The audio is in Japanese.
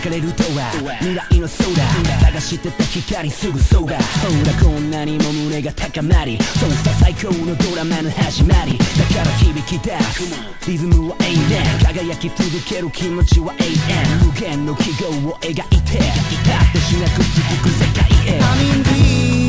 かれるとは未来の空探してた光すぐそば。ほらこんなにも胸が高まり、そうさ最高のドラマの始まり。だから響き出すリズムは永遠、輝き続ける気持ちは永遠。無限の記号を描いて果てしなく続く世界へ。